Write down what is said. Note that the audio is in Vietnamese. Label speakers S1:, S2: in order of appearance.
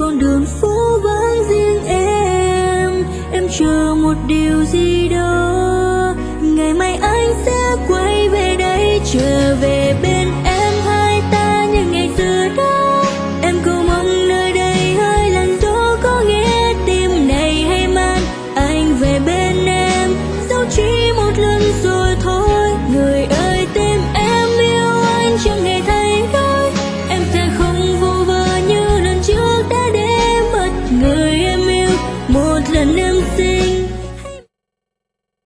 S1: con đường phố vắng riêng em chờ một điều gì đó, ngày mai anh sẽ quay về đây, trở về bên